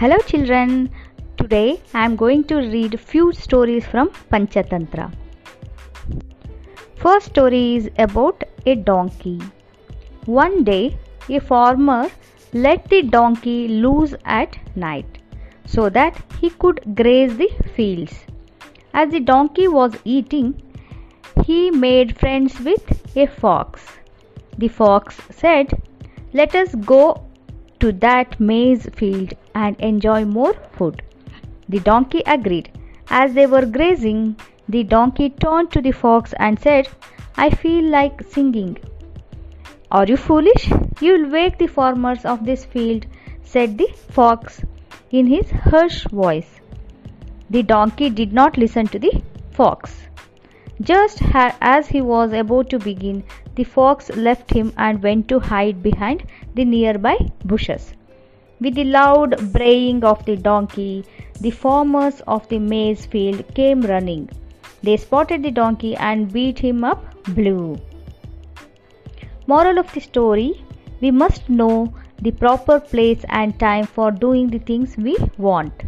Hello children, today I am going to read few stories from Panchatantra. First story is about a donkey. One day a farmer let the donkey loose at night so that he could graze the fields. As the donkey was eating, he made friends with a fox. The fox said, "Let us go to that maize field and enjoy more food." The donkey agreed. As they were grazing, the donkey turned to the fox and said, "I feel like singing." "Are you foolish? You'll wake the farmers of this field," said the fox in his harsh voice. The donkey did not listen to the fox. Just as he was about to begin, the fox left him and went to hide behind the nearby bushes. With the loud braying of the donkey, the farmers of the maize field came running. They spotted the donkey and beat him up blue. Moral of the story: we must know the proper place and time for doing the things we want.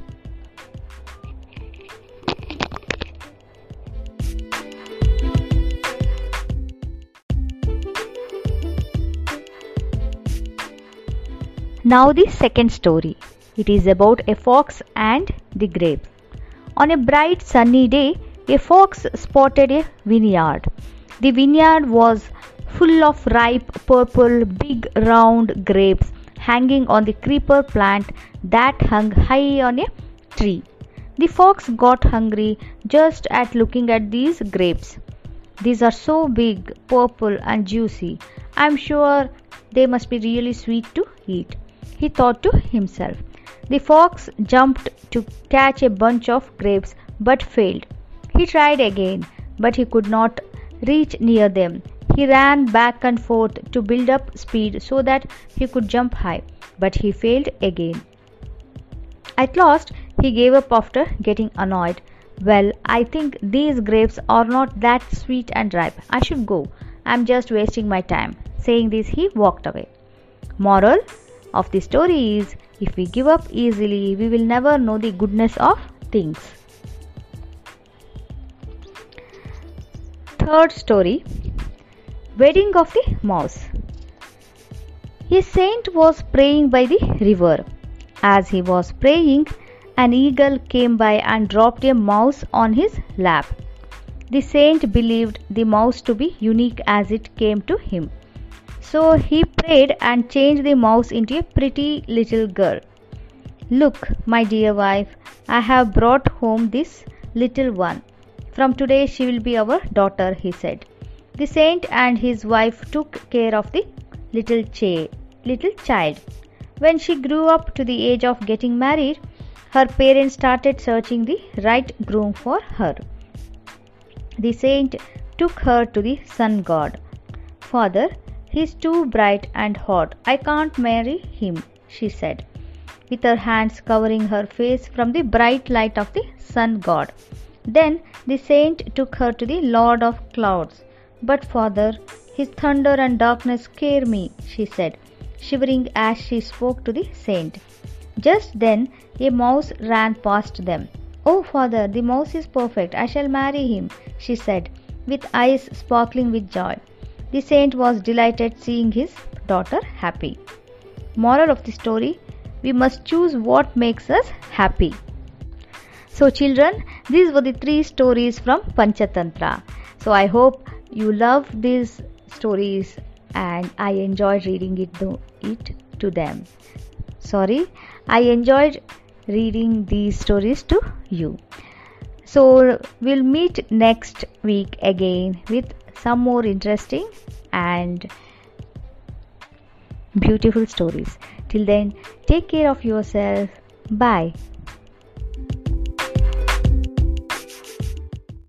Now the second story. It is about a fox and the grapes. On a bright sunny day, a fox spotted a vineyard. The vineyard was full of ripe purple big round grapes hanging on the creeper plant that hung high on a tree. The fox got hungry just at looking at these grapes. "These are so big, purple and juicy. I'm sure they must be really sweet to eat," he thought to himself. The fox jumped to catch a bunch of grapes but failed. He tried again, but he could not reach near them. He ran back and forth to build up speed so that he could jump high, but he failed again. At last, he gave up after getting annoyed. "Well, I think these grapes are not that sweet and ripe. I should go. I'm just wasting my time." Saying this, he walked away. Moral of the story is, if we give up easily, we will never know the goodness of things. Third story, Wedding of the Mouse. A saint was praying by the river. As he was praying, an eagle came by and dropped a mouse on his lap. The saint believed the mouse to be unique as it came to him. So he prayed and changed the mouse into a pretty little girl. "Look, my dear wife, I have brought home this little one. From today she will be our daughter," he said. The saint and his wife took care of the little child. When she grew up to the age of getting married, her parents started searching the right groom for her. The saint took her to the sun god. "Father, he's too bright and hot. I can't marry him," she said, with her hands covering her face from the bright light of the sun god. Then the saint took her to the Lord of Clouds. "But father, his thunder and darkness scare me," she said, shivering as she spoke to the saint. Just then a mouse ran past them. "Oh father, the mouse is perfect. I shall marry him," she said, with eyes sparkling with joy. The saint was delighted seeing his daughter happy. Moral of the story: we must choose what makes us happy. So children, these were the 3 stories from Panchatantra. So I hope you love these stories and I enjoyed reading it to them. I enjoyed reading these stories to you. So we'll meet next week again with some more interesting and beautiful stories. Till then, take care of yourself. Bye.